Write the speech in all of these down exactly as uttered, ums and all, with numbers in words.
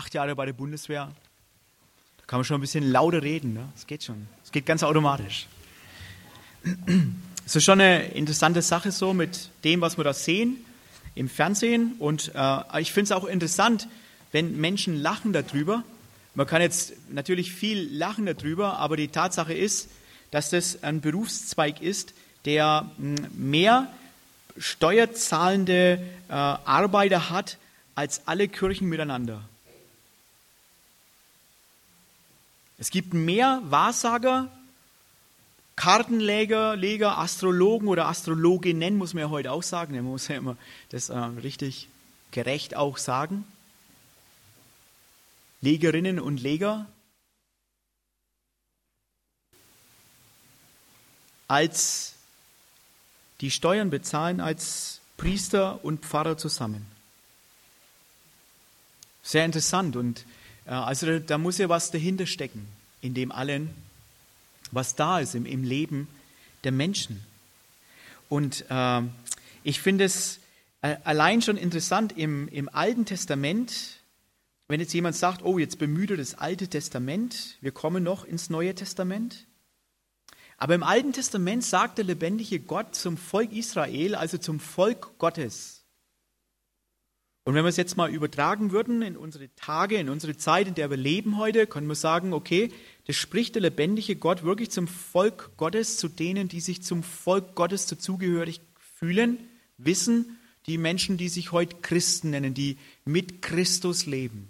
acht Jahre bei der Bundeswehr. Da kann man schon ein bisschen lauter reden. Ne? Das geht schon. Das geht ganz automatisch. Es ist schon eine interessante Sache so mit dem, was wir da sehen im Fernsehen. Und äh, ich finde es auch interessant, wenn Menschen lachen darüber. Man kann jetzt natürlich viel lachen darüber, aber die Tatsache ist, dass das ein Berufszweig ist, der mehr steuerzahlende äh, Arbeiter hat als alle Kirchen miteinander. Es gibt mehr Wahrsager, Kartenleger, Leger, Astrologen oder Astrologinnen, muss man ja heute auch sagen. Man muss ja immer das äh, richtig gerecht auch sagen. Legerinnen und Leger, als die Steuern bezahlen als Priester und Pfarrer zusammen. Sehr interessant und äh, also da muss ja was dahinter stecken, in dem allen, was da ist im, im Leben der Menschen. Und äh, ich finde es äh, allein schon interessant im, im Alten Testament, wenn jetzt jemand sagt, oh, jetzt bemüht er das Alte Testament, wir kommen noch ins Neue Testament. Aber im Alten Testament sagt der lebendige Gott zum Volk Israel, also zum Volk Gottes. Und wenn wir es jetzt mal übertragen würden in unsere Tage, in unsere Zeit, in der wir leben heute, können wir sagen, okay, das spricht der lebendige Gott wirklich zum Volk Gottes, zu denen, die sich zum Volk Gottes dazugehörig fühlen, wissen, die Menschen, die sich heute Christen nennen, die mit Christus leben.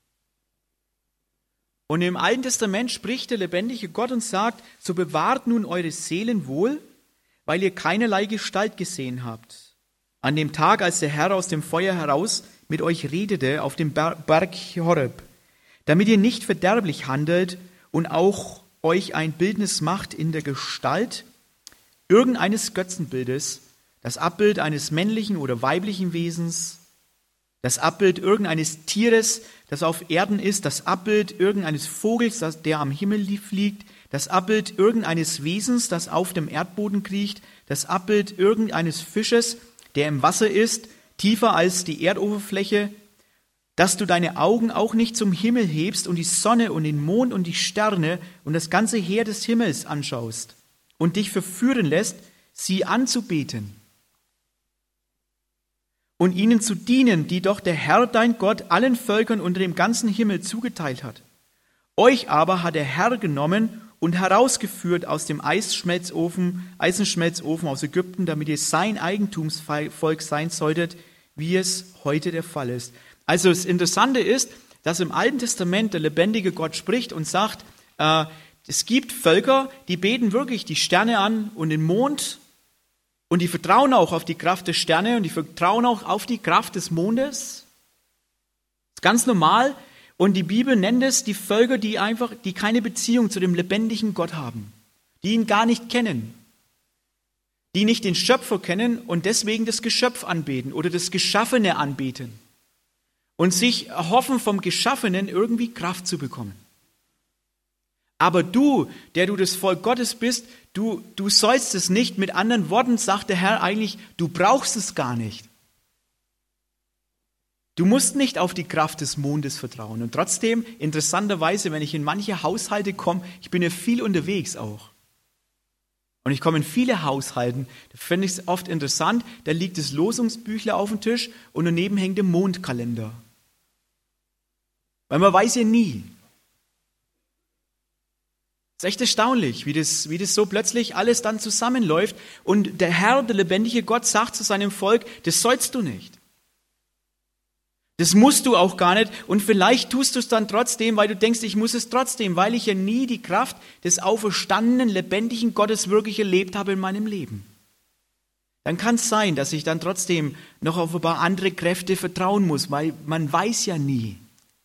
Und im Alten Testament spricht der lebendige Gott und sagt, so bewahrt nun eure Seelen wohl, weil ihr keinerlei Gestalt gesehen habt. An dem Tag, als der Herr aus dem Feuer heraus mit euch redete auf dem Berg Horeb, damit ihr nicht verderblich handelt und auch euch ein Bildnis macht in der Gestalt irgendeines Götzenbildes, das Abbild eines männlichen oder weiblichen Wesens, das Abbild irgendeines Tieres, das auf Erden ist, das Abbild irgendeines Vogels, das, der am Himmel fliegt, das Abbild irgendeines Wesens, das auf dem Erdboden kriecht, das Abbild irgendeines Fisches, der im Wasser ist, tiefer als die Erdoberfläche, dass du deine Augen auch nicht zum Himmel hebst und die Sonne und den Mond und die Sterne und das ganze Heer des Himmels anschaust und dich verführen lässt, sie anzubeten und ihnen zu dienen, die doch der Herr, dein Gott, allen Völkern unter dem ganzen Himmel zugeteilt hat. Euch aber hat der Herr genommen und herausgeführt aus dem Eisschmelzofen, Eisenschmelzofen aus Ägypten, damit ihr sein Eigentumsvolk sein solltet, wie es heute der Fall ist. Also das Interessante ist, dass im Alten Testament der lebendige Gott spricht und sagt, äh, es gibt Völker, die beten wirklich die Sterne an und den Mond und die vertrauen auch auf die Kraft der Sterne und die vertrauen auch auf die Kraft des Mondes. Das ist ganz normal. Und die Bibel nennt es die Völker, die einfach, die keine Beziehung zu dem lebendigen Gott haben, die ihn gar nicht kennen, die nicht den Schöpfer kennen und deswegen das Geschöpf anbeten oder das Geschaffene anbeten und sich erhoffen, vom Geschaffenen irgendwie Kraft zu bekommen. Aber du, der du das Volk Gottes bist, du, du sollst es nicht. Mit anderen Worten sagt der Herr eigentlich, du brauchst es gar nicht. Du musst nicht auf die Kraft des Mondes vertrauen. Und trotzdem, interessanterweise, wenn ich in manche Haushalte komme, ich bin ja viel unterwegs auch. Und ich komme in viele Haushalten, da finde ich es oft interessant, da liegt das Losungsbüchlein auf dem Tisch und daneben hängt der Mondkalender. Weil man weiß ja nie. Es ist echt erstaunlich, wie das, wie das so plötzlich alles dann zusammenläuft. Und der Herr, der lebendige Gott, sagt zu seinem Volk, das sollst du nicht. Das musst du auch gar nicht und vielleicht tust du es dann trotzdem, weil du denkst, ich muss es trotzdem, weil ich ja nie die Kraft des auferstandenen, lebendigen Gottes wirklich erlebt habe in meinem Leben. Dann kann es sein, dass ich dann trotzdem noch auf ein paar andere Kräfte vertrauen muss, weil man weiß ja nie.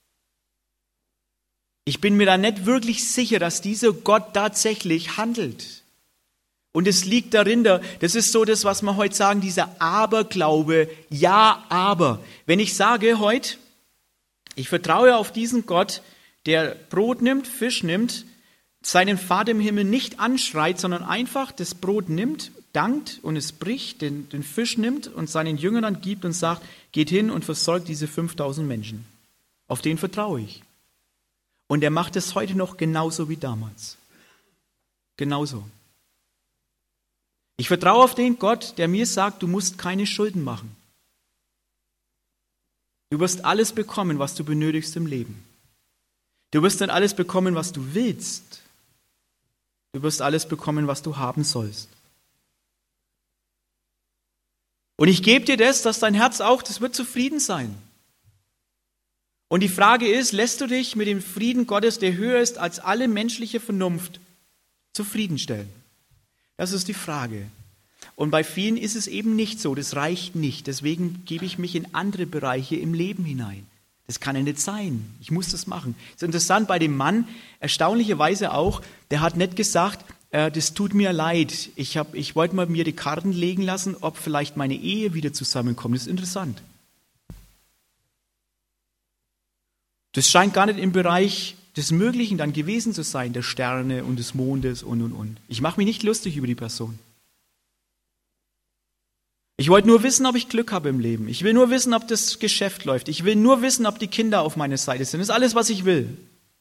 Ich bin mir da nicht wirklich sicher, dass dieser Gott tatsächlich handelt. Und es liegt darin, das ist so das, was wir heute sagen, dieser Aberglaube, ja, aber. Wenn ich sage heute, ich vertraue auf diesen Gott, der Brot nimmt, Fisch nimmt, seinen Vater im Himmel nicht anschreit, sondern einfach das Brot nimmt, dankt und es bricht, den, den Fisch nimmt und seinen Jüngern dann gibt und sagt, geht hin und versorgt diese fünftausend Menschen. Auf den vertraue ich. Und er macht es heute noch genauso wie damals. Genauso. Ich vertraue auf den Gott, der mir sagt, du musst keine Schulden machen. Du wirst alles bekommen, was du benötigst im Leben. Du wirst dann alles bekommen, was du willst. Du wirst alles bekommen, was du haben sollst. Und ich gebe dir das, dass dein Herz auch, das wird zufrieden sein. Und die Frage ist, lässt du dich mit dem Frieden Gottes, der höher ist als alle menschliche Vernunft, zufriedenstellen? Das ist die Frage. Und bei vielen ist es eben nicht so, das reicht nicht. Deswegen gebe ich mich in andere Bereiche im Leben hinein. Das kann ja nicht sein. Ich muss das machen. Das ist interessant bei dem Mann, erstaunlicherweise auch, der hat nicht gesagt, äh, das tut mir leid. Ich, hab, ich wollte mal mir die Karten legen lassen, ob vielleicht meine Ehe wieder zusammenkommt. Das ist interessant. Das scheint gar nicht im Bereich des Möglichen dann gewesen zu sein, der Sterne und des Mondes und, und, und. Ich mache mich nicht lustig über die Person. Ich wollte nur wissen, ob ich Glück habe im Leben. Ich will nur wissen, ob das Geschäft läuft. Ich will nur wissen, ob die Kinder auf meiner Seite sind. Das ist alles, was ich will.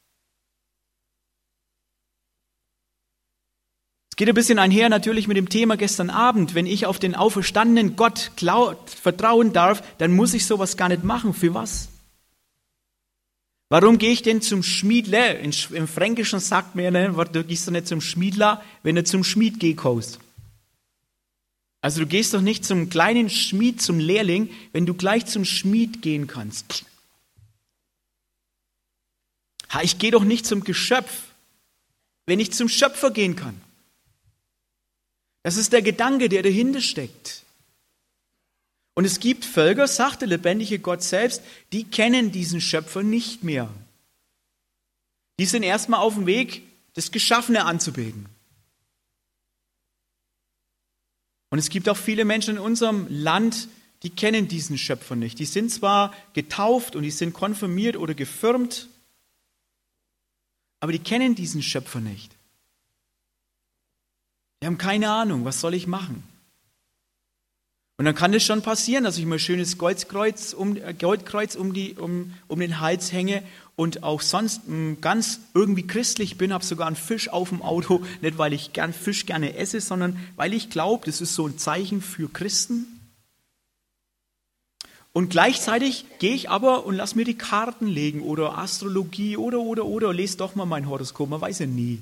Es geht ein bisschen einher natürlich mit dem Thema gestern Abend. Wenn ich auf den auferstandenen Gott vertrauen darf, dann muss ich sowas gar nicht machen. Für was? Warum gehe ich denn zum Schmiedle? Im Fränkischen sagt man ja, ne, du gehst doch nicht zum Schmiedler, wenn du zum Schmied gehst. Also du gehst doch nicht zum kleinen Schmied, zum Lehrling, wenn du gleich zum Schmied gehen kannst. Ha, ich gehe doch nicht zum Geschöpf, wenn ich zum Schöpfer gehen kann. Das ist der Gedanke, der dahinter steckt. Und es gibt Völker, sagt der lebendige Gott selbst, die kennen diesen Schöpfer nicht mehr. Die sind erstmal auf dem Weg, das Geschaffene anzubeten. Und es gibt auch viele Menschen in unserem Land, die kennen diesen Schöpfer nicht. Die sind zwar getauft und die sind konfirmiert oder gefirmt, aber die kennen diesen Schöpfer nicht. Die haben keine Ahnung, was soll ich machen? Und dann kann es schon passieren, dass ich mir ein schönes Goldkreuz um, äh, Goldkreuz um, die, um, um den Hals hänge und auch sonst mh, ganz irgendwie christlich bin, habe sogar einen Fisch auf dem Auto, nicht weil ich gern Fisch gerne esse, sondern weil ich glaube, das ist so ein Zeichen für Christen. Und gleichzeitig gehe ich aber und lass mir die Karten legen oder Astrologie oder, oder, oder, lese doch mal mein Horoskop, man weiß ja nie.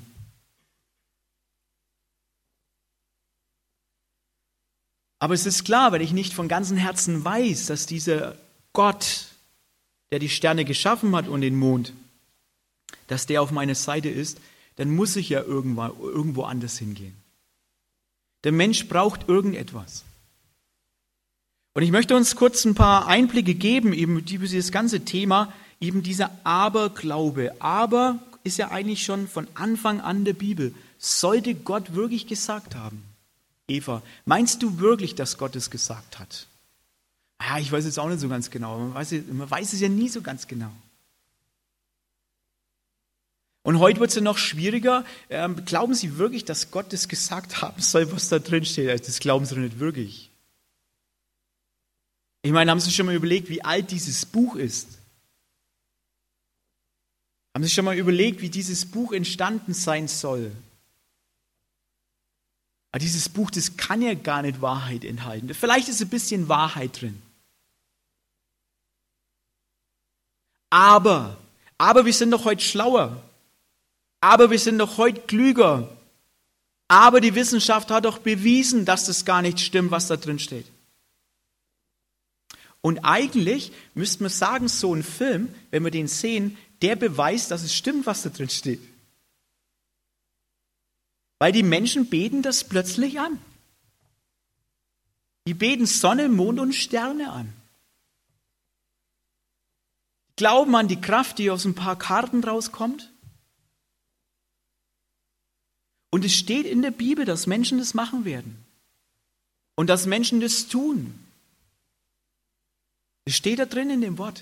Aber es ist klar, wenn ich nicht von ganzem Herzen weiß, dass dieser Gott, der die Sterne geschaffen hat und den Mond, dass der auf meiner Seite ist, dann muss ich ja irgendwo, irgendwo anders hingehen. Der Mensch braucht irgendetwas. Und ich möchte uns kurz ein paar Einblicke geben, eben über dieses ganze Thema, eben dieser Aberglaube. Aber ist ja eigentlich schon von Anfang an der Bibel. Sollte Gott wirklich gesagt haben? Eva, meinst du wirklich, dass Gott es gesagt hat? Ja, ich weiß jetzt auch nicht so ganz genau. Man weiß, man weiß es ja nie so ganz genau. Und heute wird es ja noch schwieriger. Ähm, glauben Sie wirklich, dass Gott es gesagt haben soll, was da drin steht? Das glauben Sie doch nicht wirklich. Ich meine, haben Sie schon mal überlegt, wie alt dieses Buch ist? Haben Sie schon mal überlegt, wie dieses Buch entstanden sein soll? Aber dieses Buch, das kann ja gar nicht Wahrheit enthalten. Vielleicht ist ein bisschen Wahrheit drin. Aber, aber wir sind doch heute schlauer. Aber wir sind doch heute klüger. Aber die Wissenschaft hat doch bewiesen, dass das gar nicht stimmt, was da drin steht. Und eigentlich müsste man sagen, so ein Film, wenn wir den sehen, der beweist, dass es stimmt, was da drin steht. Weil die Menschen beten das plötzlich an. Die beten Sonne, Mond und Sterne an. Glauben an die Kraft, die aus ein paar Karten rauskommt. Und es steht in der Bibel, dass Menschen das machen werden. Und dass Menschen das tun. Es steht da drin in dem Wort.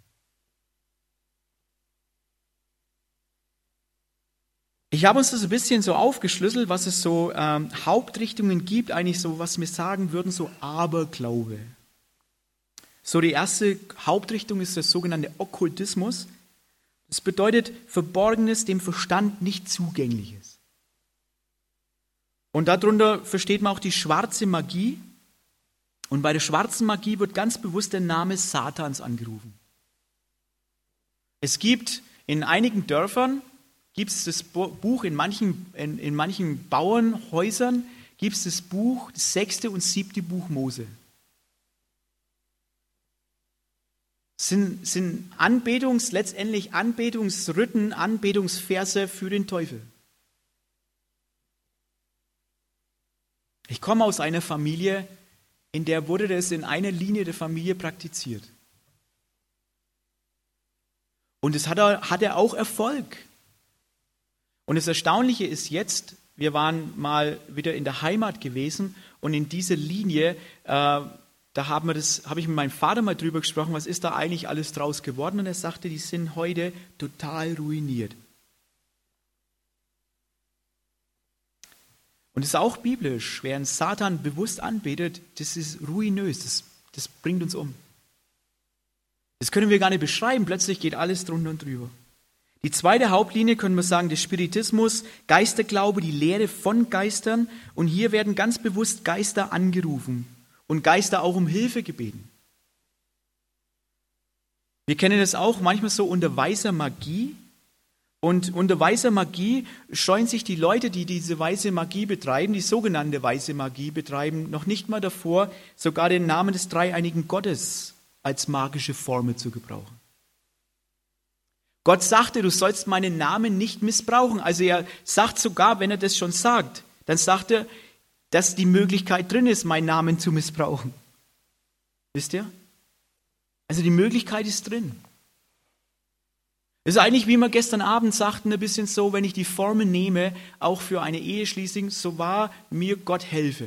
Ich habe uns das ein bisschen so aufgeschlüsselt, was es so ähm, Hauptrichtungen gibt, eigentlich so, was wir sagen würden, so Aberglaube. So, die erste Hauptrichtung ist der sogenannte Okkultismus. Das bedeutet Verborgenes, dem Verstand nicht zugängliches. Und darunter versteht man auch die schwarze Magie. Und bei der schwarzen Magie wird ganz bewusst der Name Satans angerufen. Es gibt in einigen Dörfern, gibt es das Buch, in manchen, in, in manchen Bauernhäusern, gibt es das Buch, das sechste und siebte Buch Mose. Sind, sind Anbetungs, letztendlich Anbetungsriten, Anbetungsverse für den Teufel. Ich komme aus einer Familie, in der wurde das in einer Linie der Familie praktiziert. Und es hat er, hat er auch Erfolg. Und das Erstaunliche ist jetzt, wir waren mal wieder in der Heimat gewesen und in dieser Linie, äh, da haben wir das, habe ich mit meinem Vater mal drüber gesprochen, was ist da eigentlich alles draus geworden? Und er sagte, die sind heute total ruiniert. Und es ist auch biblisch, wer einen Satan bewusst anbetet, das ist ruinös, das, das bringt uns um. Das können wir gar nicht beschreiben, plötzlich geht alles drunter und drüber. Die zweite Hauptlinie können wir sagen, der Spiritismus, Geisterglaube, die Lehre von Geistern. Und hier werden ganz bewusst Geister angerufen und Geister auch um Hilfe gebeten. Wir kennen das auch manchmal so unter weißer Magie. Und unter weißer Magie scheuen sich die Leute, die diese weiße Magie betreiben, die sogenannte weiße Magie betreiben, noch nicht mal davor, sogar den Namen des dreieinigen Gottes als magische Formel zu gebrauchen. Gott sagte, du sollst meinen Namen nicht missbrauchen. Also er sagt sogar, wenn er das schon sagt, dann sagt er, dass die Möglichkeit drin ist, meinen Namen zu missbrauchen. Wisst ihr? Also die Möglichkeit ist drin. Das ist eigentlich, wie wir gestern Abend sagten, ein bisschen so, wenn ich die Formel nehme, auch für eine Eheschließung, so wahr mir Gott helfe.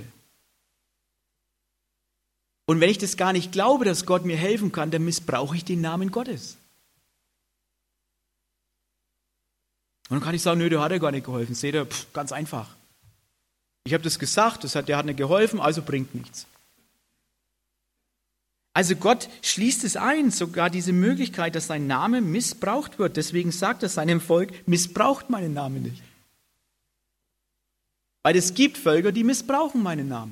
Und wenn ich das gar nicht glaube, dass Gott mir helfen kann, dann missbrauche ich den Namen Gottes. Und dann kann ich sagen, nö, der hat ja gar nicht geholfen. Seht ihr, pff, ganz einfach. Ich habe das gesagt, das hat, der hat nicht geholfen, also bringt nichts. Also Gott schließt es ein, sogar diese Möglichkeit, dass sein Name missbraucht wird. Deswegen sagt er seinem Volk, missbraucht meinen Namen nicht. Weil es gibt Völker, die missbrauchen meinen Namen.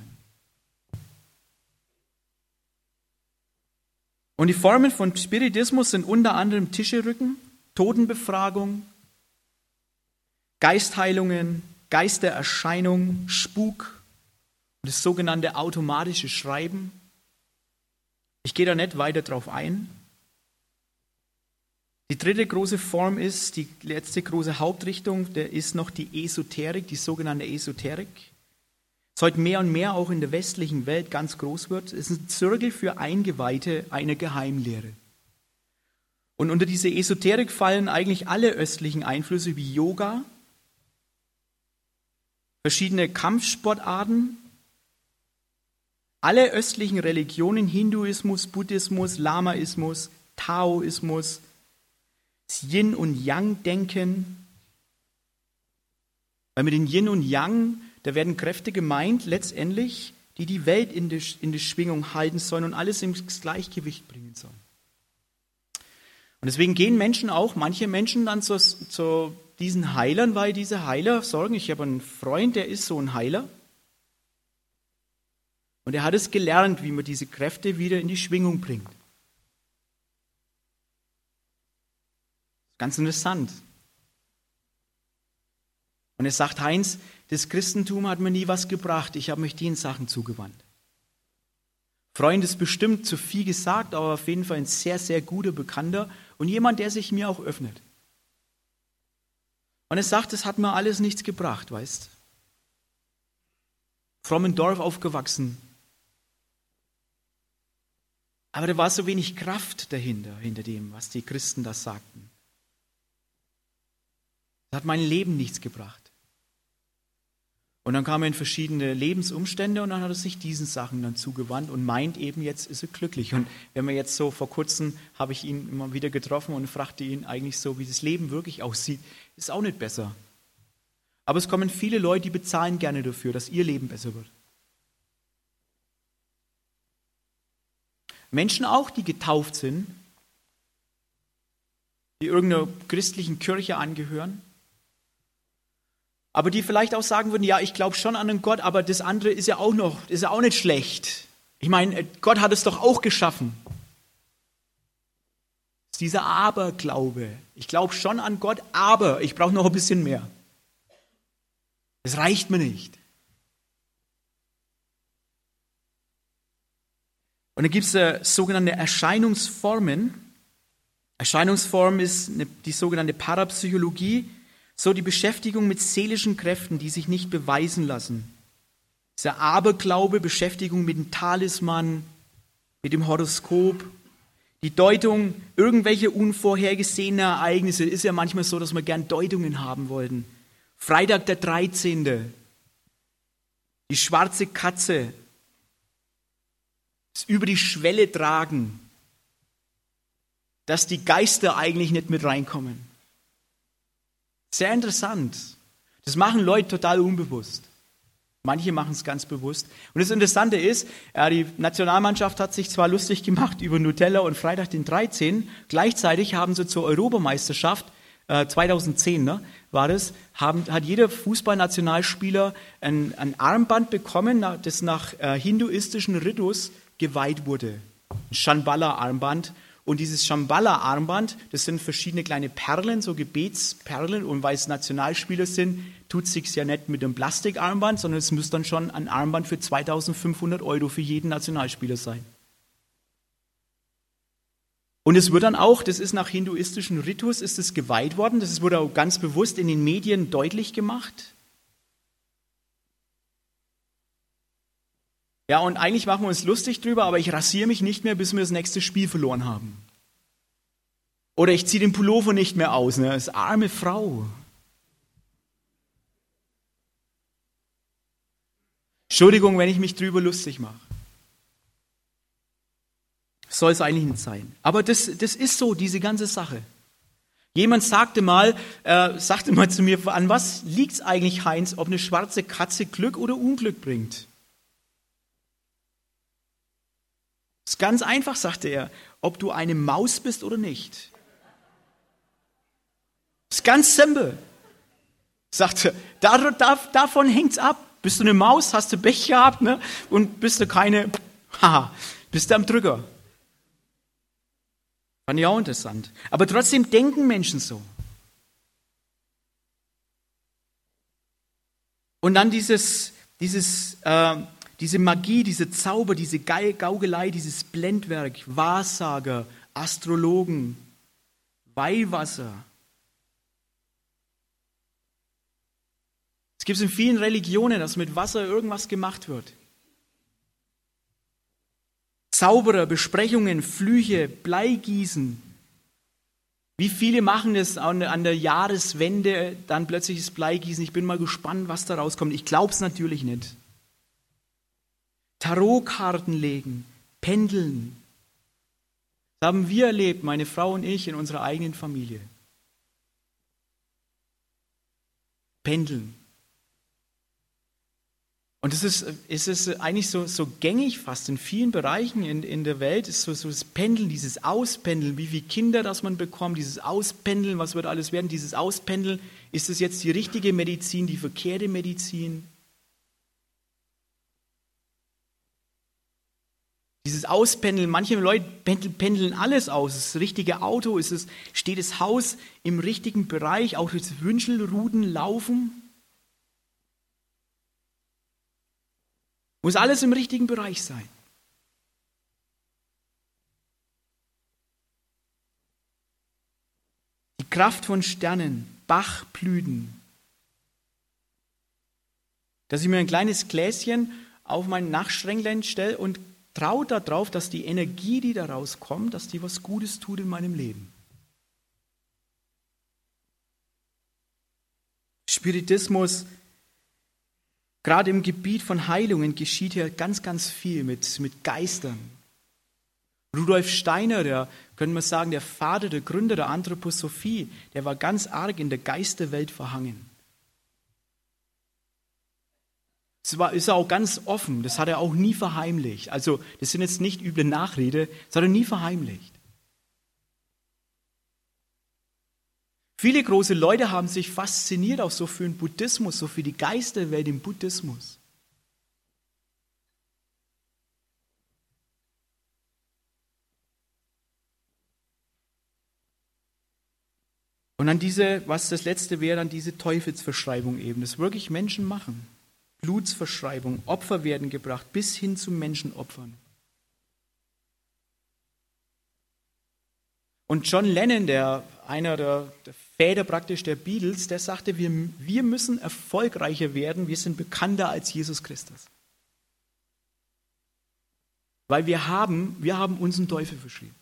Und die Formen von Spiritismus sind unter anderem Tischerücken, Totenbefragung, Geistheilungen, Geistererscheinung, Spuk und das sogenannte automatische Schreiben. Ich gehe da nicht weiter drauf ein. Die dritte große Form ist, die letzte große Hauptrichtung, der ist noch die Esoterik, die sogenannte Esoterik. Das heute mehr und mehr auch in der westlichen Welt ganz groß wird. Es ist ein Zirkel für Eingeweihte einer Geheimlehre. Und unter diese Esoterik fallen eigentlich alle östlichen Einflüsse wie Yoga, verschiedene Kampfsportarten, alle östlichen Religionen, Hinduismus, Buddhismus, Lamaismus, Taoismus, das Yin- und Yang-Denken. Weil mit den Yin und Yang, da werden Kräfte gemeint, letztendlich, die die Welt in der, in der Schwingung halten sollen und alles ins Gleichgewicht bringen sollen. Und deswegen gehen Menschen auch, manche Menschen dann zu, zu diesen Heilern, weil diese Heiler sorgen, ich habe einen Freund, der ist so ein Heiler. Und er hat es gelernt, wie man diese Kräfte wieder in die Schwingung bringt. Ganz interessant. Und er sagt, Heinz, das Christentum hat mir nie was gebracht, ich habe mich den Sachen zugewandt. Freund ist bestimmt zu viel gesagt, aber auf jeden Fall ein sehr, sehr guter Bekannter und jemand, der sich mir auch öffnet. Und er sagt, das hat mir alles nichts gebracht, weißt. Frommen Dorf aufgewachsen. Aber da war so wenig Kraft dahinter, hinter dem, was die Christen da sagten. Das hat mein Leben nichts gebracht. Und dann kam er in verschiedene Lebensumstände und dann hat er sich diesen Sachen dann zugewandt und meint eben, jetzt ist er glücklich. Und wenn wir jetzt so vor kurzem, habe ich ihn immer wieder getroffen und fragte ihn eigentlich so, wie das Leben wirklich aussieht, ist auch nicht besser. Aber es kommen viele Leute, die bezahlen gerne dafür, dass ihr Leben besser wird. Menschen auch, die getauft sind, die irgendeiner christlichen Kirche angehören, aber die vielleicht auch sagen würden, ja, ich glaube schon an einen Gott, aber das andere ist ja auch noch, ist ja auch nicht schlecht. Ich meine, Gott hat es doch auch geschaffen. Das ist dieser Aberglaube. Ich glaube schon an Gott, aber ich brauche noch ein bisschen mehr. Es reicht mir nicht. Und dann gibt es äh, sogenannte Erscheinungsformen. Erscheinungsform ist eine, die sogenannte Parapsychologie, so die Beschäftigung mit seelischen Kräften, die sich nicht beweisen lassen. Dieser Aberglaube, Beschäftigung mit dem Talisman, mit dem Horoskop, die Deutung irgendwelcher unvorhergesehener Ereignisse. Ist ja manchmal so, dass wir gern Deutungen haben wollten. Freitag der dreizehnte Die schwarze Katze. Das über die Schwelle tragen, dass die Geister eigentlich nicht mit reinkommen. Sehr interessant. Das machen Leute total unbewusst. Manche machen es ganz bewusst. Und das Interessante ist, ja, die Nationalmannschaft hat sich zwar lustig gemacht über Nutella und Freitag den dreizehnten Gleichzeitig haben sie zur Europameisterschaft, äh, zweitausendzehn ne, war das, haben, hat jeder Fußballnationalspieler ein, ein Armband bekommen, das nach äh, hinduistischen Ritus geweiht wurde. Ein Shambhala-Armband. Und dieses Shambhala-Armband, das sind verschiedene kleine Perlen, so Gebetsperlen. Und weil es Nationalspieler sind, tut es sich ja nicht mit einem Plastikarmband, sondern es muss dann schon ein Armband für zweitausendfünfhundert Euro für jeden Nationalspieler sein. Und es wird dann auch, das ist nach hinduistischen Ritus, ist es geweiht worden. Das wurde auch ganz bewusst in den Medien deutlich gemacht. Ja, und eigentlich machen wir uns lustig drüber, aber ich rasiere mich nicht mehr, bis wir das nächste Spiel verloren haben. Oder ich ziehe den Pullover nicht mehr aus, ne? Das ist arme Frau. Entschuldigung, wenn ich mich drüber lustig mache. Soll es eigentlich nicht sein. Aber das, das ist so, diese ganze Sache. Jemand sagte mal, äh, sagte mal zu mir, an was liegt es eigentlich, Heinz, ob eine schwarze Katze Glück oder Unglück bringt? Das ist ganz einfach, sagte er, ob du eine Maus bist oder nicht. Das ist ganz simpel. Sagte, da, da, davon hängt es ab. Bist du eine Maus, hast du Pech gehabt, ne? Und bist du keine, haha, bist du am Drücker. Fand ich auch interessant. Aber trotzdem denken Menschen so. Und dann dieses, dieses, äh, diese Magie, diese Zauber, diese Gaugelei, dieses Blendwerk, Wahrsager, Astrologen, Weihwasser. Es gibt es in vielen Religionen, dass mit Wasser irgendwas gemacht wird. Zauberer, Besprechungen, Flüche, Bleigießen. Wie viele machen das an, an der Jahreswende, dann plötzlich das Bleigießen. Ich bin mal gespannt, was da rauskommt. Ich glaube es natürlich nicht. Tarotkarten legen, pendeln. Das haben wir erlebt, meine Frau und ich, in unserer eigenen Familie. Pendeln. Und es ist, es ist eigentlich so, so gängig fast in vielen Bereichen in, in der Welt, ist so, so das Pendeln, dieses Auspendeln, wie viele Kinder das man bekommt, dieses Auspendeln, was wird alles werden, dieses Auspendeln, ist es jetzt die richtige Medizin, die verkehrte Medizin? Dieses Auspendeln, manche Leute pendeln alles aus, das richtige Auto, ist es, steht das Haus im richtigen Bereich, auch das Wünschelruten laufen? Muss alles im richtigen Bereich sein. Die Kraft von Sternen, Bachblüten. Dass ich mir ein kleines Gläschen auf mein Nachtschränklein stelle und traue darauf, dass die Energie, die daraus kommt, dass die was Gutes tut in meinem Leben. Spiritismus, gerade im Gebiet von Heilungen geschieht hier ganz, ganz viel mit, mit Geistern. Rudolf Steiner, der, können wir sagen, der Vater, der Gründer der Anthroposophie, der war ganz arg in der Geisterwelt verhangen. Das war, ist auch ganz offen, das hat er auch nie verheimlicht. Also das sind jetzt nicht üble Nachrede, das hat er nie verheimlicht. Viele große Leute haben sich fasziniert auch so für den Buddhismus, so für die Geisterwelt im Buddhismus. Und dann diese, was das letzte wäre, dann diese Teufelsverschreibung eben, das wirklich Menschen machen. Blutsverschreibung, Opfer werden gebracht, bis hin zu Menschenopfern. Und John Lennon, der, einer der, der Väter praktisch der Beatles, der sagte, wir, wir müssen erfolgreicher werden, wir sind bekannter als Jesus Christus. Weil wir haben, wir haben uns einen Teufel verschrieben.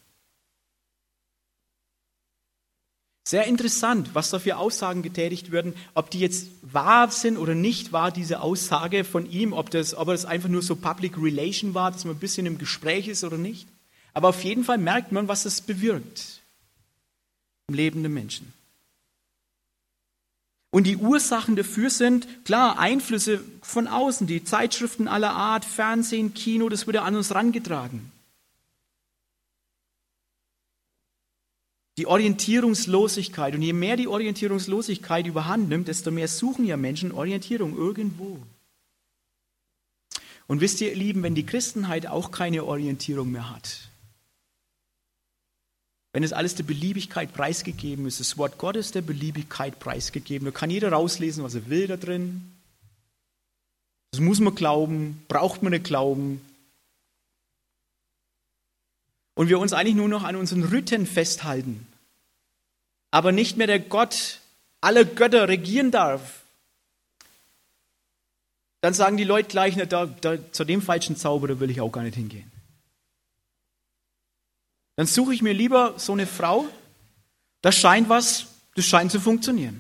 Sehr interessant, was da für Aussagen getätigt werden, ob die jetzt wahr sind oder nicht wahr, diese Aussage von ihm, ob das, ob das einfach nur so Public Relation war, dass man ein bisschen im Gespräch ist oder nicht. Aber auf jeden Fall merkt man, was es bewirkt im Leben der Menschen. Und die Ursachen dafür sind, klar, Einflüsse von außen, die Zeitschriften aller Art, Fernsehen, Kino, das wird ja an uns herangetragen. Die Orientierungslosigkeit. Und je mehr die Orientierungslosigkeit überhand nimmt, desto mehr suchen ja Menschen Orientierung irgendwo. Und wisst ihr, ihr Lieben, wenn die Christenheit auch keine Orientierung mehr hat, wenn es alles der Beliebigkeit preisgegeben ist, das Wort Gottes der Beliebigkeit preisgegeben, da kann jeder rauslesen, was er will da drin. Das muss man glauben, braucht man nicht glauben. Und wir uns eigentlich nur noch an unseren Riten festhalten, aber nicht mehr der Gott aller Götter regieren darf, dann sagen die Leute gleich, na, da, da, zu dem falschen Zauberer will ich auch gar nicht hingehen. Dann suche ich mir lieber so eine Frau, das scheint was, das scheint zu funktionieren.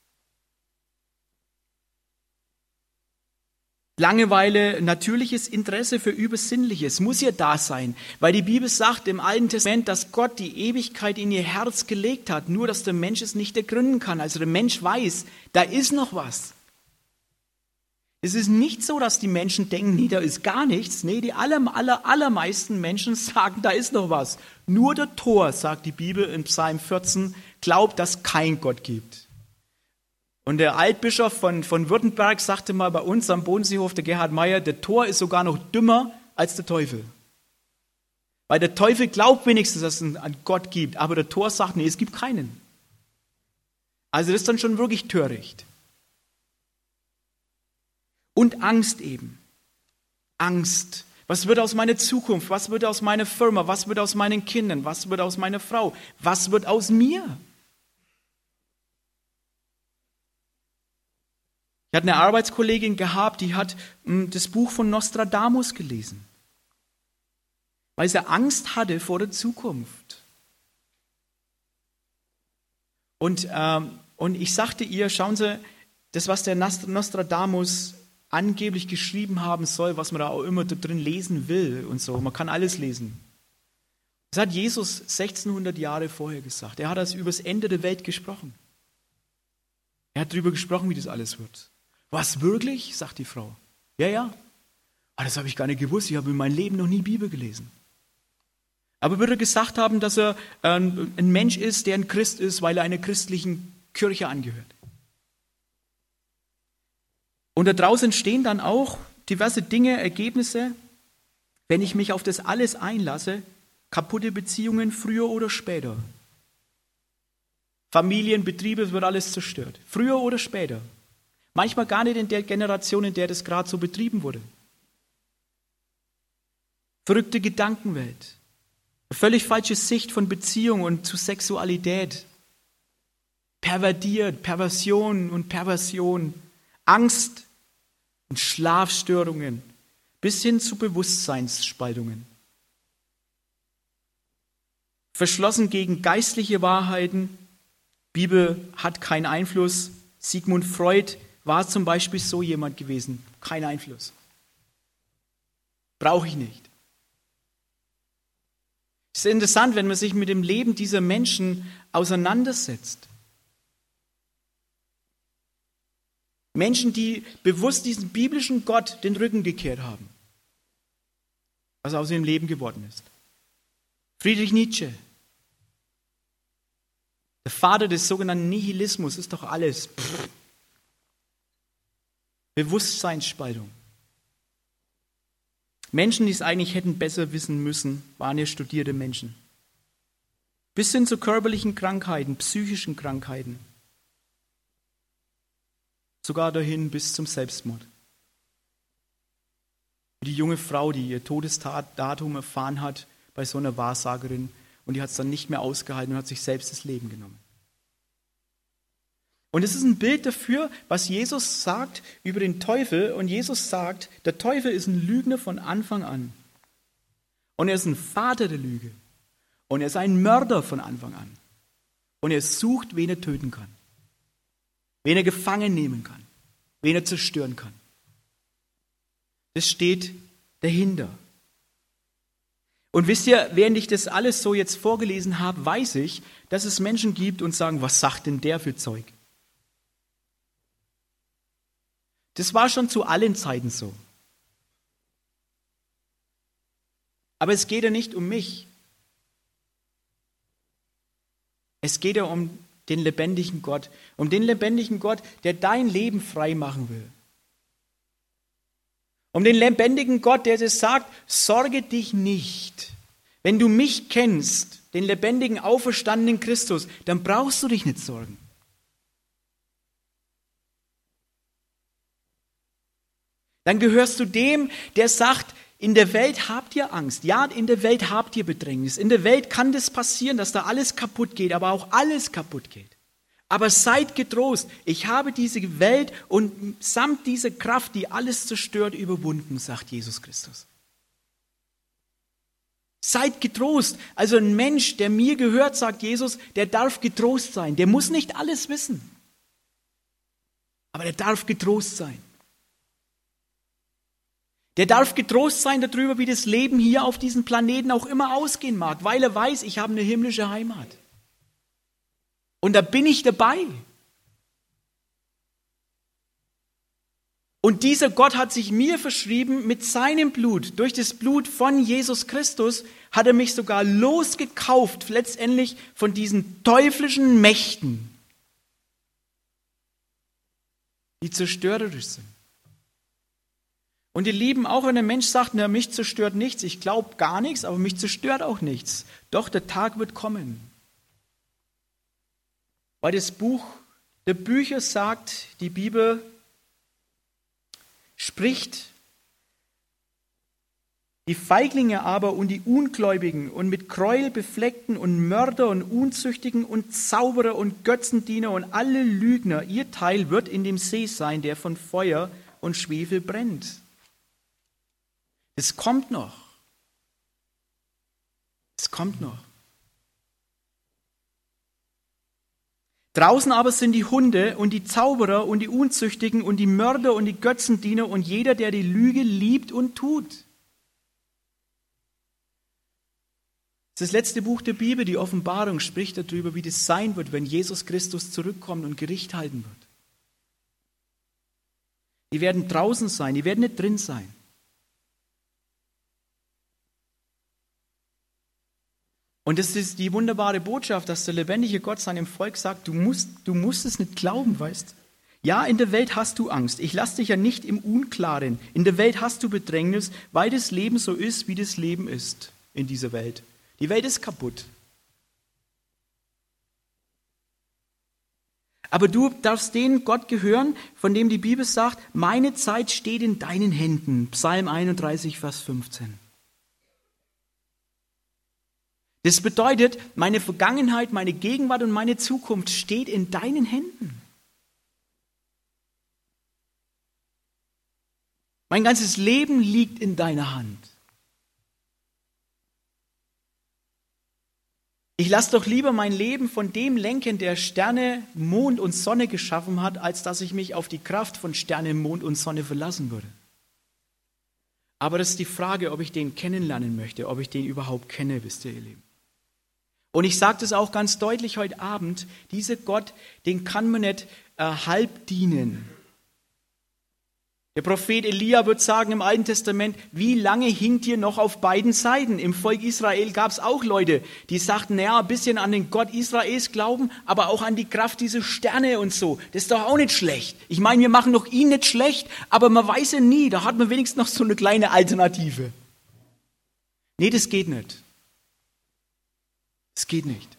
Langeweile, natürliches Interesse für Übersinnliches muss ja da sein, weil die Bibel sagt im Alten Testament, dass Gott die Ewigkeit in ihr Herz gelegt hat, nur dass der Mensch es nicht ergründen kann. Also der Mensch weiß, da ist noch was. Es ist nicht so, dass die Menschen denken, nee, da ist gar nichts. Nee, die aller, aller, allermeisten Menschen sagen, da ist noch was. Nur der Tor, sagt die Bibel in Psalm vierzehn, glaubt, dass es keinen Gott gibt. Und der Altbischof von, von Württemberg sagte mal bei uns am Bodenseehof, der Gerhard Meyer, der Tor ist sogar noch dümmer als der Teufel. Weil der Teufel glaubt wenigstens, dass es einen Gott gibt, aber der Tor sagt, nee, es gibt keinen. Also das ist dann schon wirklich töricht. Und Angst eben. Angst. Was wird aus meiner Zukunft? Was wird aus meiner Firma? Was wird aus meinen Kindern? Was wird aus meiner Frau? Was wird aus mir? Ich hatte eine Arbeitskollegin gehabt, die hat mh, das Buch von Nostradamus gelesen, weil sie Angst hatte vor der Zukunft. Und, ähm, und ich sagte ihr, schauen Sie, das, was der Nostradamus angeblich geschrieben haben soll, was man da auch immer da drin lesen will und so, man kann alles lesen. Das hat Jesus sechzehnhundert Jahre vorher gesagt. Er hat das über das Ende der Welt gesprochen. Er hat darüber gesprochen, wie das alles wird. Was, wirklich? Sagt die Frau. Ja, ja. Aber das habe ich gar nicht gewusst. Ich habe in meinem Leben noch nie Bibel gelesen. Aber würde er gesagt haben, dass er ähm, ein Mensch ist, der ein Christ ist, weil er einer christlichen Kirche angehört. Und da draußen stehen dann auch diverse Dinge, Ergebnisse, wenn ich mich auf das alles einlasse, kaputte Beziehungen früher oder später. Familien, Betriebe, es wird alles zerstört. Früher oder später. Manchmal gar nicht in der Generation, in der das gerade so betrieben wurde. Verrückte Gedankenwelt. Eine völlig falsche Sicht von Beziehung und zu Sexualität. Pervertiert, Perversion und Perversion. Angst und Schlafstörungen. Bis hin zu Bewusstseinsspaltungen. Verschlossen gegen geistliche Wahrheiten. Bibel hat keinen Einfluss. Sigmund Freud war zum Beispiel so jemand gewesen. Kein Einfluss. Brauche ich nicht. Es ist interessant, wenn man sich mit dem Leben dieser Menschen auseinandersetzt. Menschen, die bewusst diesem biblischen Gott den Rücken gekehrt haben, was aus ihrem Leben geworden ist. Friedrich Nietzsche, der Vater des sogenannten Nihilismus, ist doch alles. Pff. Bewusstseinsspaltung. Menschen, die es eigentlich hätten besser wissen müssen, waren ja studierte Menschen. Bis hin zu körperlichen Krankheiten, psychischen Krankheiten. Sogar dahin bis zum Selbstmord. Die junge Frau, die ihr Todesdatum erfahren hat bei so einer Wahrsagerin, und die hat es dann nicht mehr ausgehalten und hat sich selbst das Leben genommen. Und es ist ein Bild dafür, was Jesus sagt über den Teufel. Und Jesus sagt, der Teufel ist ein Lügner von Anfang an. Und er ist ein Vater der Lüge. Und er ist ein Mörder von Anfang an. Und er sucht, wen er töten kann. Wen er gefangen nehmen kann. Wen er zerstören kann. Das steht dahinter. Und wisst ihr, während ich das alles so jetzt vorgelesen habe, weiß ich, dass es Menschen gibt und sagen, was sagt denn der für Zeug? Das war schon zu allen Zeiten so. Aber es geht ja nicht um mich. Es geht ja um den lebendigen Gott. Um den lebendigen Gott, der dein Leben frei machen will. Um den lebendigen Gott, der dir sagt, sorge dich nicht. Wenn du mich kennst, den lebendigen, auferstandenen Christus, dann brauchst du dich nicht sorgen. Dann gehörst du dem, der sagt, in der Welt habt ihr Angst. Ja, in der Welt habt ihr Bedrängnis. In der Welt kann das passieren, dass da alles kaputt geht, aber auch alles kaputt geht. Aber seid getrost, ich habe diese Welt und samt dieser Kraft, die alles zerstört, überwunden, sagt Jesus Christus. Seid getrost. Also ein Mensch, der mir gehört, sagt Jesus, der darf getrost sein. Der muss nicht alles wissen. Aber der darf getrost sein. Der darf getrost sein darüber, wie das Leben hier auf diesem Planeten auch immer ausgehen mag, weil er weiß, ich habe eine himmlische Heimat. Und da bin ich dabei. Und dieser Gott hat sich mir verschrieben mit seinem Blut. Durch das Blut von Jesus Christus hat er mich sogar losgekauft, letztendlich von diesen teuflischen Mächten, die zerstörerisch sind. Und ihr Lieben, auch wenn ein Mensch sagt, na, mich zerstört nichts, ich glaube gar nichts, aber mich zerstört auch nichts. Doch der Tag wird kommen. Weil das Buch der Bücher sagt, die Bibel spricht, die Feiglinge aber und die Ungläubigen und mit Gräuel befleckten und Mörder und Unzüchtigen und Zauberer und Götzendiener und alle Lügner, ihr Teil wird in dem See sein, der von Feuer und Schwefel brennt. Es kommt noch. Es kommt noch. Draußen aber sind die Hunde und die Zauberer und die Unzüchtigen und die Mörder und die Götzendiener und jeder, der die Lüge liebt und tut. Das letzte Buch der Bibel, die Offenbarung, spricht darüber, wie das sein wird, wenn Jesus Christus zurückkommt und Gericht halten wird. Die werden draußen sein, die werden nicht drin sein. Und das ist die wunderbare Botschaft, dass der lebendige Gott seinem Volk sagt, du musst, du musst es nicht glauben, weißt? Ja, in der Welt hast du Angst. Ich lasse dich ja nicht im Unklaren. In der Welt hast du Bedrängnis, weil das Leben so ist, wie das Leben ist in dieser Welt. Die Welt ist kaputt. Aber du darfst den Gott gehören, von dem die Bibel sagt, meine Zeit steht in deinen Händen. Psalm einunddreißig, Vers fünfzehn. Das bedeutet, meine Vergangenheit, meine Gegenwart und meine Zukunft steht in deinen Händen. Mein ganzes Leben liegt in deiner Hand. Ich lasse doch lieber mein Leben von dem lenken, der Sterne, Mond und Sonne geschaffen hat, als dass ich mich auf die Kraft von Sterne, Mond und Sonne verlassen würde. Aber das ist die Frage, ob ich den kennenlernen möchte, ob ich den überhaupt kenne, wisst ihr, ihr Lieben. Und ich sage das auch ganz deutlich heute Abend, dieser Gott, den kann man nicht äh, halb dienen. Der Prophet Elia wird sagen im Alten Testament, wie lange hinkt ihr noch auf beiden Seiten? Im Volk Israel gab es auch Leute, die sagten, naja, ein bisschen an den Gott Israels glauben, aber auch an die Kraft dieser Sterne und so. Das ist doch auch nicht schlecht. Ich meine, wir machen doch ihn nicht schlecht, aber man weiß ja nie, da hat man wenigstens noch so eine kleine Alternative. Nee, das geht nicht. Das geht nicht.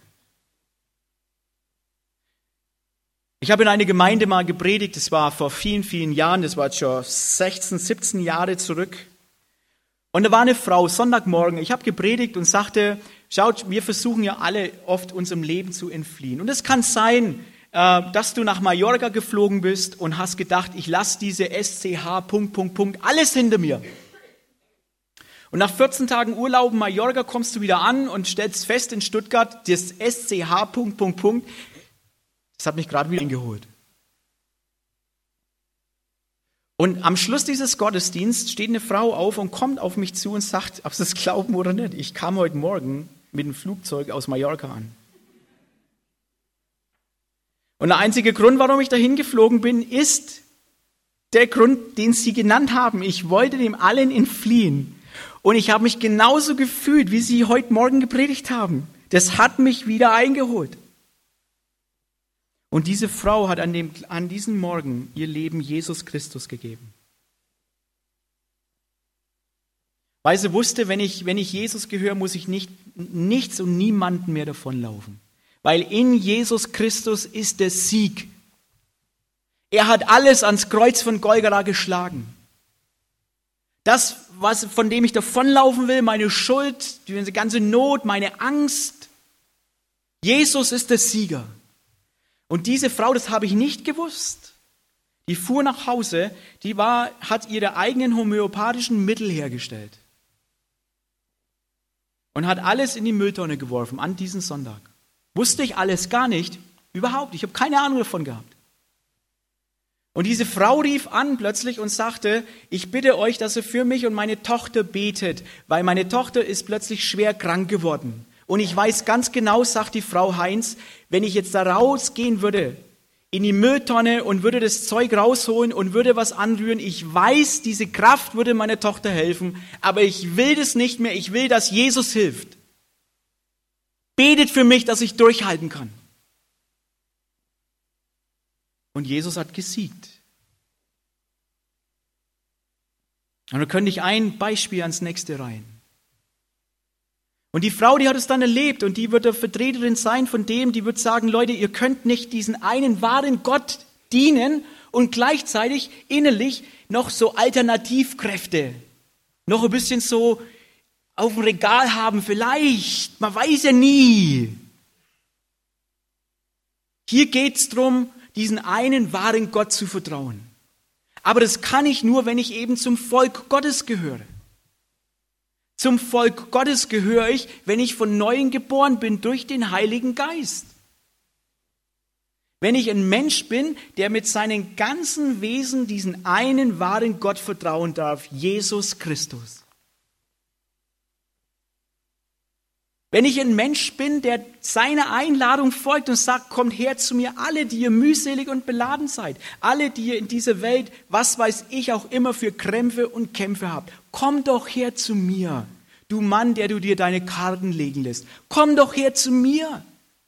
Ich habe in einer Gemeinde mal gepredigt, das war vor vielen, vielen Jahren, das war schon sechzehn, siebzehn Jahre zurück. Und da war eine Frau, Sonntagmorgen, ich habe gepredigt und sagte, schaut, wir versuchen ja alle oft unserem Leben zu entfliehen. Und es kann sein, dass du nach Mallorca geflogen bist und hast gedacht, ich lasse diese S C H, Punkt, Punkt, Punkt, alles hinter mir. Und nach vierzehn Tagen Urlaub in Mallorca kommst du wieder an und stellst fest in Stuttgart, das S C H, Punkt, Punkt, Punkt, das hat mich gerade wieder eingeholt. Und am Schluss dieses Gottesdienstes steht eine Frau auf und kommt auf mich zu und sagt, ob Sie es glauben oder nicht, ich kam heute Morgen mit dem Flugzeug aus Mallorca an. Und der einzige Grund, warum ich dahin geflogen bin, ist der Grund, den Sie genannt haben. Ich wollte dem allen entfliehen. Und ich habe mich genauso gefühlt, wie Sie heute Morgen gepredigt haben. Das hat mich wieder eingeholt. Und diese Frau hat an, dem, an diesem Morgen ihr Leben Jesus Christus gegeben. Weil sie wusste, wenn ich, wenn ich Jesus gehöre, muss ich nicht, nichts und niemanden mehr davonlaufen. Weil in Jesus Christus ist der Sieg. Er hat alles ans Kreuz von Golgatha geschlagen. Das, was, von dem ich davonlaufen will, meine Schuld, die ganze Not, meine Angst, Jesus ist der Sieger. Und diese Frau, das habe ich nicht gewusst, die fuhr nach Hause, die war, hat ihre eigenen homöopathischen Mittel hergestellt und hat alles in die Mülltonne geworfen an diesem Sonntag. Wusste ich alles gar nicht, überhaupt, ich habe keine Ahnung davon gehabt. Und diese Frau rief an plötzlich und sagte, ich bitte euch, dass ihr für mich und meine Tochter betet, weil meine Tochter ist plötzlich schwer krank geworden. Und ich weiß ganz genau, sagt die Frau Heinz, wenn ich jetzt da rausgehen würde, in die Mülltonne und würde das Zeug rausholen und würde was anrühren, ich weiß, diese Kraft würde meiner Tochter helfen, aber ich will das nicht mehr, ich will, dass Jesus hilft. Betet für mich, dass ich durchhalten kann. Und Jesus hat gesiegt. Und da könnte ich ein Beispiel ans nächste rein. Und die Frau, die hat es dann erlebt und die wird der Vertreterin sein von dem, die wird sagen, Leute, ihr könnt nicht diesen einen wahren Gott dienen und gleichzeitig innerlich noch so Alternativkräfte, noch ein bisschen so auf dem Regal haben vielleicht, man weiß ja nie. Hier geht es darum, diesen einen wahren Gott zu vertrauen. Aber das kann ich nur, wenn ich eben zum Volk Gottes gehöre. Zum Volk Gottes gehöre ich, wenn ich von Neuem geboren bin durch den Heiligen Geist. Wenn ich ein Mensch bin, der mit seinem ganzen Wesen diesen einen wahren Gott vertrauen darf, Jesus Christus. Wenn ich ein Mensch bin, der seiner Einladung folgt und sagt, kommt her zu mir, alle, die ihr mühselig und beladen seid, alle, die ihr in dieser Welt, was weiß ich auch immer für Krämpfe und Kämpfe habt, komm doch her zu mir, du Mann, der du dir deine Karten legen lässt, komm doch her zu mir.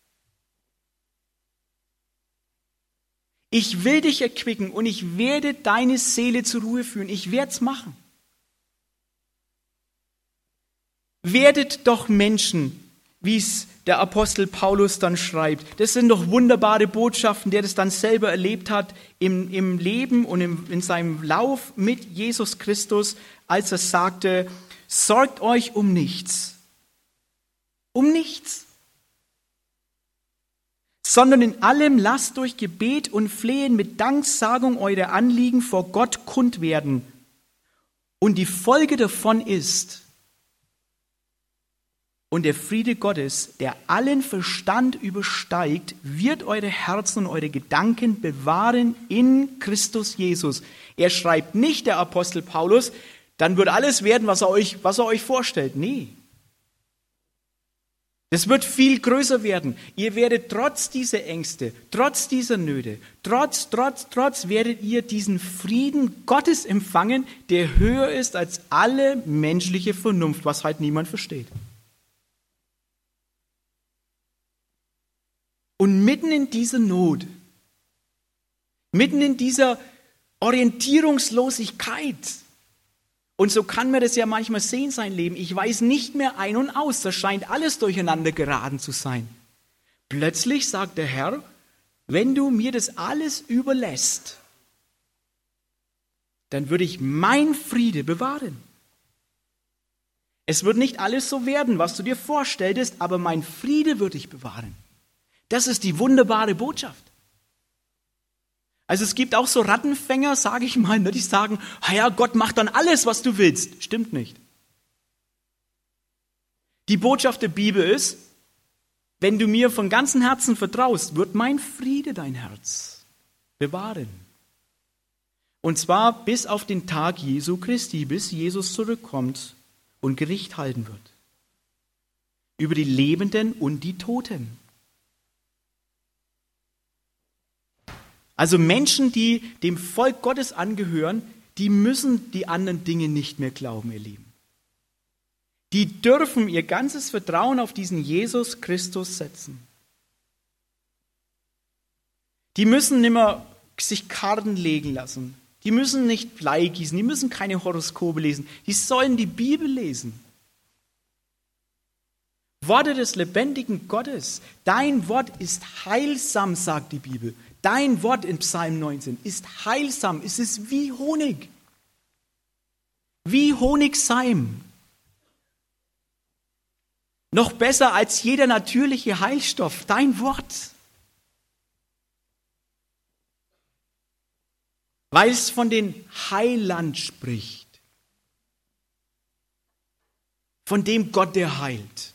Ich will dich erquicken und ich werde deine Seele zur Ruhe führen, ich werde es machen. Werdet doch Menschen, wie es der Apostel Paulus dann schreibt. Das sind doch wunderbare Botschaften, der das dann selber erlebt hat im, im Leben und im, in seinem Lauf mit Jesus Christus, als er sagte, sorgt euch um nichts. Um nichts. Sondern in allem lasst durch Gebet und Flehen mit Danksagung eure Anliegen vor Gott kund werden. Und die Folge davon ist, und der Friede Gottes, der allen Verstand übersteigt, wird eure Herzen und eure Gedanken bewahren in Christus Jesus. Er schreibt nicht, der Apostel Paulus, dann wird alles werden, was er euch, was er euch vorstellt. Nee. Das wird viel größer werden. Ihr werdet trotz dieser Ängste, trotz dieser Nöte, trotz, trotz, trotz, werdet ihr diesen Frieden Gottes empfangen, der höher ist als alle menschliche Vernunft, was halt niemand versteht. Und mitten in dieser Not, mitten in dieser Orientierungslosigkeit, und so kann man das ja manchmal sehen, sein Leben. Ich weiß nicht mehr ein und aus, da scheint alles durcheinander geraten zu sein. Plötzlich sagt der Herr, wenn du mir das alles überlässt, dann würde ich mein Friede bewahren. Es wird nicht alles so werden, was du dir vorstelltest, aber mein Friede würde ich bewahren. Das ist die wunderbare Botschaft. Also es gibt auch so Rattenfänger, sage ich mal, die sagen, ja, Gott macht dann alles, was du willst. Stimmt nicht. Die Botschaft der Bibel ist, wenn du mir von ganzem Herzen vertraust, wird mein Friede dein Herz bewahren. Und zwar bis auf den Tag Jesu Christi, bis Jesus zurückkommt und Gericht halten wird. Über die Lebenden und die Toten. Also Menschen, die dem Volk Gottes angehören, die müssen die anderen Dinge nicht mehr glauben, ihr Lieben. Die dürfen ihr ganzes Vertrauen auf diesen Jesus Christus setzen. Die müssen nicht mehr sich Karten legen lassen. Die müssen nicht Blei gießen, die müssen keine Horoskope lesen. Die sollen die Bibel lesen. Worte des lebendigen Gottes. Dein Wort ist heilsam, sagt die Bibel. Dein Wort in Psalm neunzehn ist heilsam. Es ist wie Honig. Wie Honigseim. Noch besser als jeder natürliche Heilstoff. Dein Wort. Weil es von den Heiland spricht. Von dem Gott, der heilt.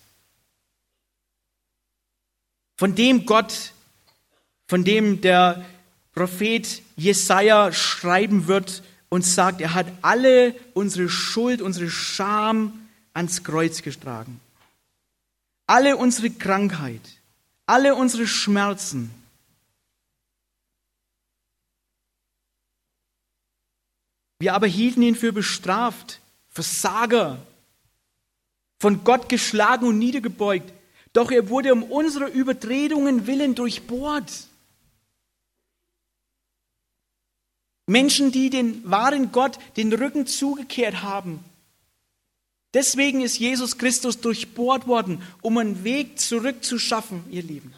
Von dem Gott, von dem der Prophet Jesaja schreiben wird und sagt, er hat alle unsere Schuld, unsere Scham ans Kreuz getragen. Alle unsere Krankheit, alle unsere Schmerzen. Wir aber hielten ihn für bestraft, Versager, von Gott geschlagen und niedergebeugt. Doch er wurde um unsere Übertretungen willen durchbohrt. Menschen, die den wahren Gott den Rücken zugekehrt haben. Deswegen ist Jesus Christus durchbohrt worden, um einen Weg zurück zu schaffen, ihr Lieben.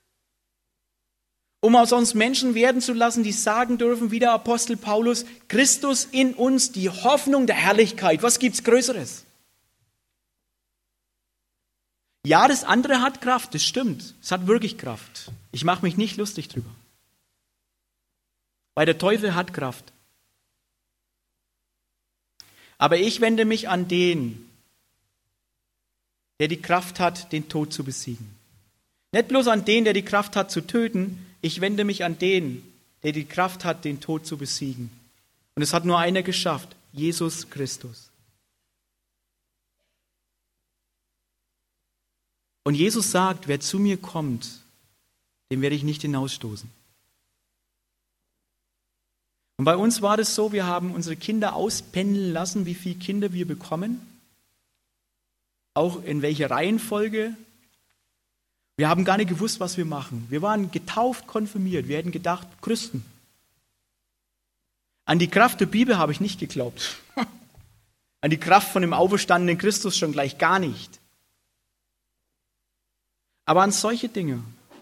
Um aus uns Menschen werden zu lassen, die sagen dürfen, wie der Apostel Paulus, Christus in uns, die Hoffnung der Herrlichkeit. Was gibt's Größeres? Ja, das andere hat Kraft, das stimmt. Es hat wirklich Kraft. Ich mache mich nicht lustig drüber. Weil der Teufel hat Kraft. Aber ich wende mich an den, der die Kraft hat, den Tod zu besiegen. Nicht bloß an den, der die Kraft hat, zu töten. Ich wende mich an den, der die Kraft hat, den Tod zu besiegen. Und es hat nur einer geschafft, Jesus Christus. Und Jesus sagt, wer zu mir kommt, den werde ich nicht hinausstoßen. Und bei uns war das so, wir haben unsere Kinder auspendeln lassen, wie viele Kinder wir bekommen. Auch in welcher Reihenfolge. Wir haben gar nicht gewusst, was wir machen. Wir waren getauft, konfirmiert. Wir hätten gedacht, Christen. An die Kraft der Bibel habe ich nicht geglaubt. An die Kraft von dem auferstandenen Christus schon gleich gar nicht. Aber an solche Dinge.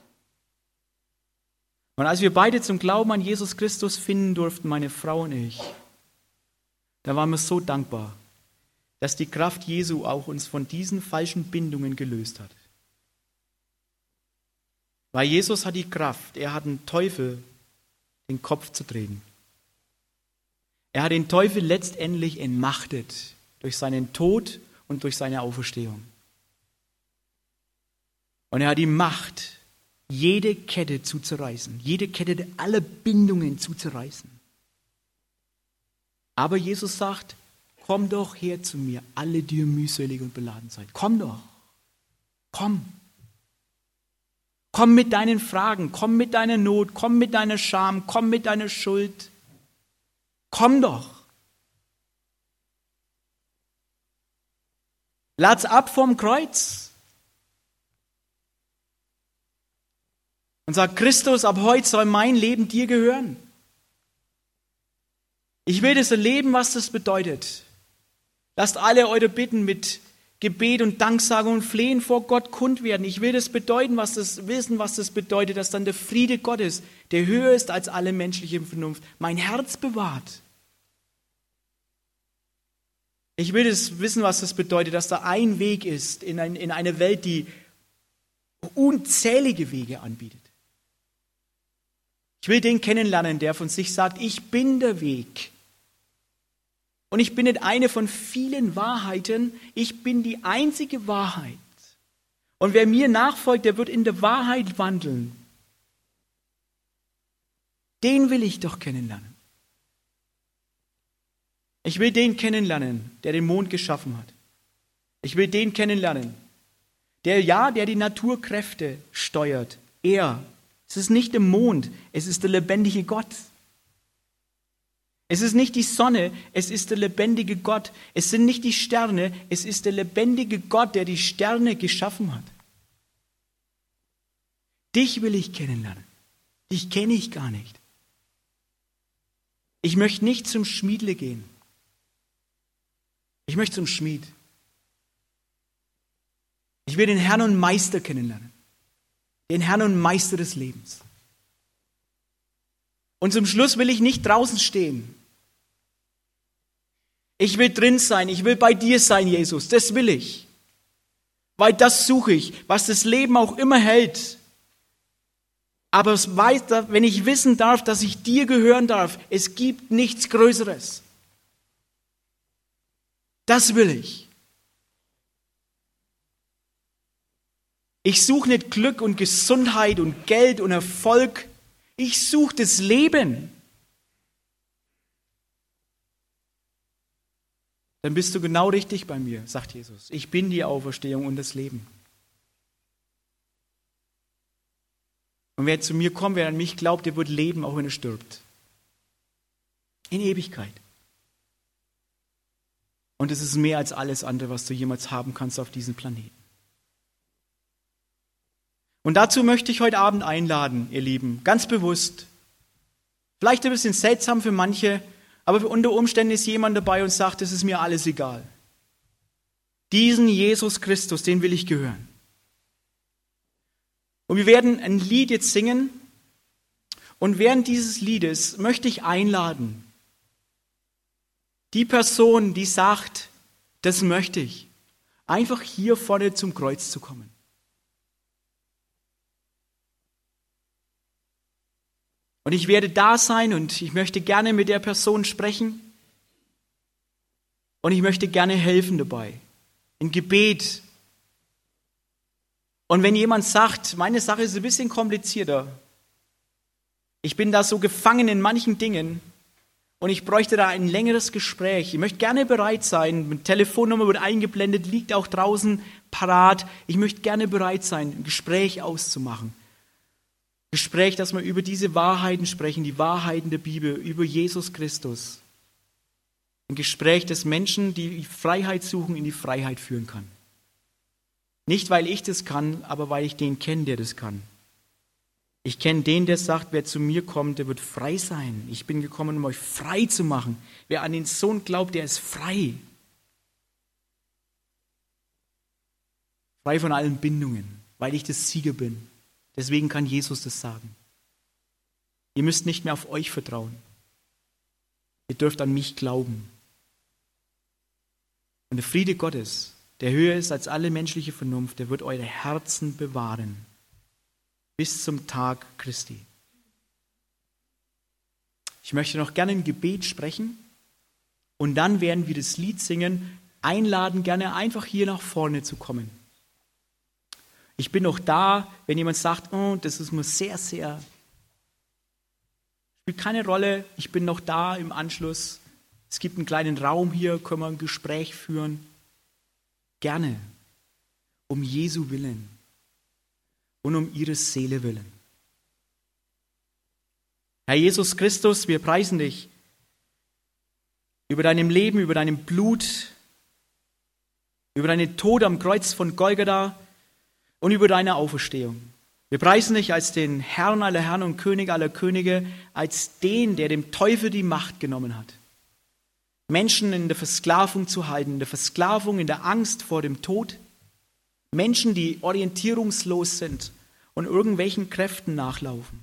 Und als wir beide zum Glauben an Jesus Christus finden durften, meine Frau und ich, da waren wir so dankbar, dass die Kraft Jesu auch uns von diesen falschen Bindungen gelöst hat. Weil Jesus hat die Kraft, er hat den Teufel den Kopf zu drehen. Er hat den Teufel letztendlich entmachtet durch seinen Tod und durch seine Auferstehung. Und er hat die Macht, jede Kette zu zerreißen, jede Kette aller Bindungen zu zerreißen. Aber Jesus sagt, komm doch her zu mir, alle, die ihr mühselig und beladen seid. Komm doch, komm. Komm mit deinen Fragen, komm mit deiner Not, komm mit deiner Scham, komm mit deiner Schuld. Komm doch. Lad's ab vom Kreuz. Und sag, Christus, ab heute soll mein Leben dir gehören. Ich will das erleben, was das bedeutet. Lasst alle eure Bitten mit Gebet und Danksagung und Flehen vor Gott kund werden. Ich will das bedeuten, was das wissen, was das bedeutet, dass dann der Friede Gottes, der höher ist als alle menschliche Vernunft, mein Herz bewahrt. Ich will das wissen, was das bedeutet, dass da ein Weg ist in, ein, in eine Welt, die unzählige Wege anbietet. Ich will den kennenlernen, der von sich sagt, ich bin der Weg. Und ich bin nicht eine von vielen Wahrheiten, ich bin die einzige Wahrheit. Und wer mir nachfolgt, der wird in der Wahrheit wandeln. Den will ich doch kennenlernen. Ich will den kennenlernen, der den Mond geschaffen hat. Ich will den kennenlernen, der ja, der die Naturkräfte steuert. Er. Es ist nicht der Mond, es ist der lebendige Gott. Es ist nicht die Sonne, es ist der lebendige Gott. Es sind nicht die Sterne, es ist der lebendige Gott, der die Sterne geschaffen hat. Dich will ich kennenlernen. Dich kenne ich gar nicht. Ich möchte nicht zum Schmiedle gehen. Ich möchte zum Schmied. Ich will den Herrn und Meister kennenlernen. Den Herrn und Meister des Lebens. Und zum Schluss will ich nicht draußen stehen. Ich will drin sein, ich will bei dir sein, Jesus, das will ich. Weil das suche ich, was das Leben auch immer hält. Aber es weiß, wenn ich wissen darf, dass ich dir gehören darf, es gibt nichts Größeres. Das will ich. Ich suche nicht Glück und Gesundheit und Geld und Erfolg. Ich suche das Leben. Dann bist du genau richtig bei mir, sagt Jesus. Ich bin die Auferstehung und das Leben. Und wer zu mir kommt, wer an mich glaubt, der wird leben, auch wenn er stirbt. In Ewigkeit. Und es ist mehr als alles andere, was du jemals haben kannst auf diesem Planeten. Und dazu möchte ich heute Abend einladen, ihr Lieben, ganz bewusst. Vielleicht ein bisschen seltsam für manche, aber unter Umständen ist jemand dabei und sagt, es ist mir alles egal. Diesen Jesus Christus, den will ich gehören. Und wir werden ein Lied jetzt singen. Und während dieses Liedes möchte ich einladen, die Person, die sagt, das möchte ich, einfach hier vorne zum Kreuz zu kommen. Und ich werde da sein und ich möchte gerne mit der Person sprechen. Und ich möchte gerne helfen dabei. In Gebet. Und wenn jemand sagt, meine Sache ist ein bisschen komplizierter. Ich bin da so gefangen in manchen Dingen. Und ich bräuchte da ein längeres Gespräch. Ich möchte gerne bereit sein. Meine Telefonnummer wird eingeblendet, liegt auch draußen parat. Ich möchte gerne bereit sein, ein Gespräch auszumachen. Gespräch, dass wir über diese Wahrheiten sprechen, die Wahrheiten der Bibel, über Jesus Christus. Ein Gespräch, das Menschen, die Freiheit suchen, in die Freiheit führen kann. Nicht, weil ich das kann, aber weil ich den kenne, der das kann. Ich kenne den, der sagt, wer zu mir kommt, der wird frei sein. Ich bin gekommen, um euch frei zu machen. Wer an den Sohn glaubt, der ist frei. Frei von allen Bindungen, weil ich das Sieger bin. Deswegen kann Jesus das sagen. Ihr müsst nicht mehr auf euch vertrauen. Ihr dürft an mich glauben. Und der Friede Gottes, der höher ist als alle menschliche Vernunft, der wird eure Herzen bewahren. Bis zum Tag Christi. Ich möchte noch gerne ein Gebet sprechen. Und dann werden wir das Lied singen. Einladen, gerne einfach hier nach vorne zu kommen. Ich bin noch da, wenn jemand sagt, oh, das ist mir sehr, sehr, spielt keine Rolle, ich bin noch da im Anschluss. Es gibt einen kleinen Raum hier, können wir ein Gespräch führen. Gerne, um Jesu willen. und um ihre Seele willen. Herr Jesus Christus, wir preisen dich über deinem Leben, über deinem Blut, über deinen Tod am Kreuz von Golgatha und über deine Auferstehung. Wir preisen dich als den Herrn aller Herren und König aller Könige, als den, der dem Teufel die Macht genommen hat, Menschen in der Versklavung zu halten, in der Versklavung, in der Angst vor dem Tod, Menschen, die orientierungslos sind und irgendwelchen Kräften nachlaufen.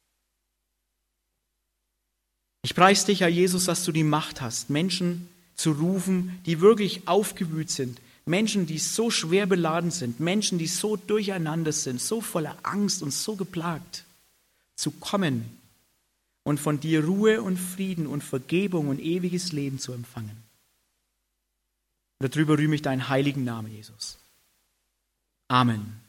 Ich preise dich, Herr Jesus, dass du die Macht hast, Menschen zu rufen, die wirklich aufgewühlt sind, Menschen, die so schwer beladen sind, Menschen, die so durcheinander sind, so voller Angst und so geplagt, zu kommen und von dir Ruhe und Frieden und Vergebung und ewiges Leben zu empfangen. Und darüber rühme ich deinen heiligen Namen, Jesus. Amen.